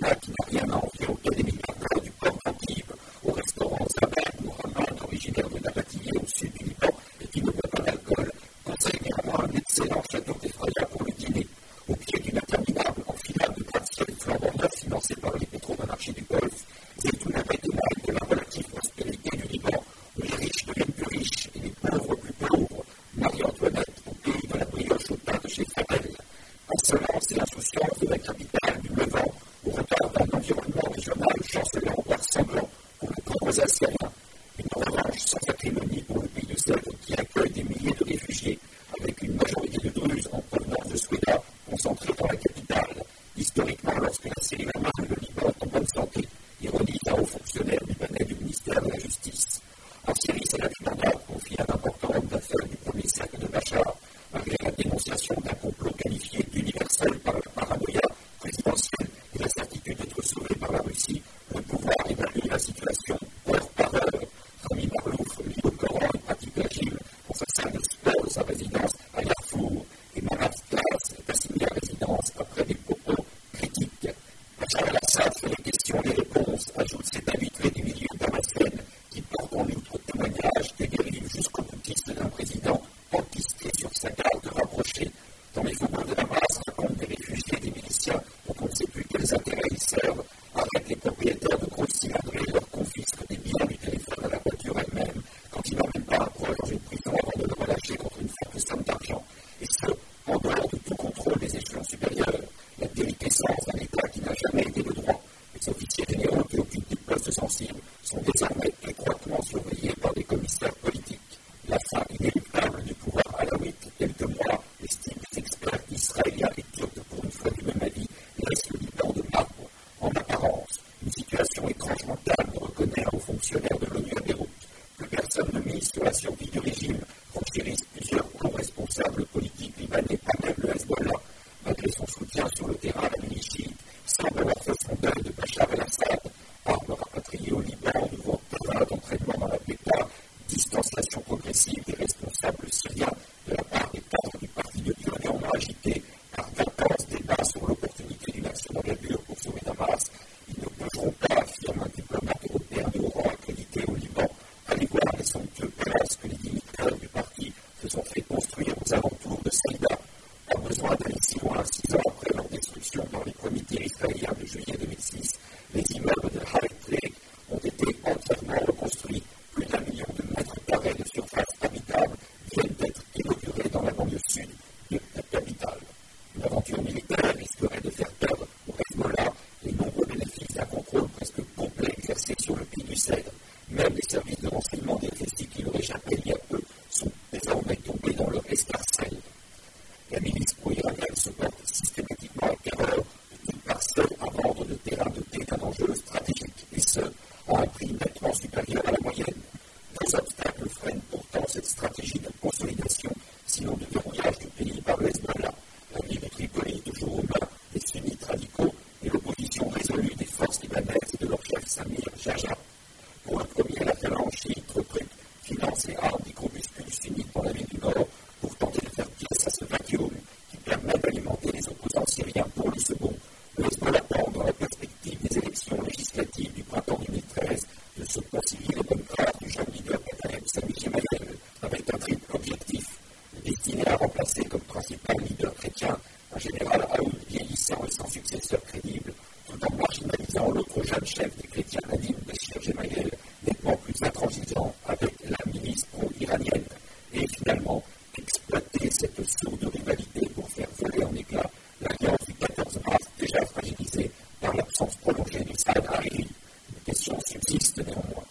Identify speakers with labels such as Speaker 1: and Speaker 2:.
Speaker 1: Sénat qui n'a rien à envier au cas des milliardaires du port d'Antibes, au restaurant Zabed Mohamed, originaire de Nabatiyé au sud du Liban et qui ne boit pas d'alcool, conseille néanmoins un excellent château d'Effraya pour le dîner, au pied d'une interminable enfilade de gratte-ciel flambant neuf financée par les pétromonarchies du Golfe. Zeytouna témoigne de la relative prospérité du Liban, où les riches deviennent plus riches et les pauvres plus pauvres. Marie-Antoinette au pays de la brioche au pain de chez Fabel. Insolence et insouciance de la capitale du Levant, au regard d'un environnement régional chancelant voire sanglant pour le pauvres Assyriens. Une revanche sans acrimonie pour le pays de Sèvres qui accueille des milliers de réfugiés, avec une majorité de Druzes en provenance de Soueda concentrés dans la capitale. Historiquement, lorsque la Syrie la main, le Liban est en bonne santé, ironie d'un haut fonctionnaire libanais du ministère de la Justice. En Syrie, c'est la Libanade confie à un important homme d'affaires du premier cercle de Bachar, malgré la dénonciation d'un complot qualifié d'universel par la paranoïa présidentielle et la certitude d'être sauvé par la Russie. Le pouvoir évalue la situation heure par heure. Rami Marlouf lit le Coran et pratique la gym pour sa salle de sport de sa résidence à Darfour. Et Marat Klaas est assigné à résidence après des propos critiques. Bachar el-Assad fait les questions et les réponses, ajoute cet habitué du milieu damascène qui porte en outre témoignage des dérives jusqu'au boutiste d'un président empisté sur sa garde rapprochée. Dans les faubourgs de Damas, racontent des réfugiés, des miliciens dont on ne sait plus quels intérêts ils servent, arrêtent les propriétaires de grosses cylindrées, leur confisquent des biens du téléphone à la voiture elle-même, quand ils n'emmènent pas un proche dans une prison avant de le relâcher contre une forte somme d'argent. Et ce, en dehors de tout contrôle des échelons supérieurs. La déliquescence d'un État qui n'a jamais été le droit. Les officiers généraux qui occupent des postes sensibles sont désormais étroitement surveillés par des commissaires politiques. La fin inéluctable du pouvoir alawite, quelques mois, estiment les experts israéliens et turcs pour une fois du même avis, laisse le Liban de marbre. En apparence, une situation étrangement calme reconnaît un haut fonctionnaire de l'ONU à Beyrouth. Plus personne ne mise sur la survie du régime, franchirissent plusieurs hauts responsables politiques libanais, pas même le Hezbollah. Malgré son soutien sur le terrain, la milice chiite semble avoir fait son deuil de Bachar el-Assad. Armes rapatriées au Liban, nouveau terrain d'entraînement dans la PETA, distanciation progressive des responsables syriens de la part des cadres du parti de Lyon agité par d'intenses débats sur l'opportunité d'une action d'envergure pour sauver Damas. Ils ne bougeront pas, affirme un diplomate européen de haut rang accrédité au Liban. Allez voir les somptueux palaces que les dignitaires du parti se sont fait construire aux alentours de Saïda. Pas besoin d'aller si loin, 6 ans après leur destruction par les premiers tirs israéliens de juillet 2006, les immeubles de High Lake ont été entièrement reconstruits. Plus d'1 million de mètres carrés de surface habitable viennent d'être inaugurés dans la banlieue sud de la capitale. Une aventure militaire risquerait de faire perdre au Hezbollah les nombreux bénéfices d'un contrôle presque complet exercé sur le pays du Cèdre. Même les services de renseignement des récits qui leur échappaient il y a peu sont désormais tombés dans leur escarcelle. La milice pro-iranienne se porte systématiquement à terreur de toute parcelle à vendre de terrain doté d'un enjeu stratégique, et ce, à un prix nettement supérieur à la moyenne. 2 obstacles freinent pourtant cette stratégie de consolidation, sinon de verrouillage du pays par le Hezbollah. La ville de Tripoli, toujours aux mains des sunnites radicaux, et l'opposition résolue des forces libanaises et de leur chef Samir Jaja. Pour le premier, la phalange chiite recrute, finance et arme des groupuscules sunnites dans la ville du Nord pour tenter de faire pièce à ce vacuum qui permet d'alimenter les opposants syriens. Pour le second, le Hezbollah tente, dans la perspective des élections législatives du printemps 2013, de se concilier les bonnes grâces du jeune leader qatarien Sami Gemayel avec un triple objectif, destiné à remplacer comme principal leader chrétien un général Aoud vieillissant et sans successeur crédible, tout en marginalisant l'autre jeune chef des chrétiens Nadim Bachir Gemayel, nettement plus intransigeant avec la milice pro-iranienne, et finalement exploiter cette sourde rivalité pour faire voler en éclats l'alliance du 14 mars déjà fragilisée par l'absence prolongée de Saad Hariri. Une question subsiste néanmoins.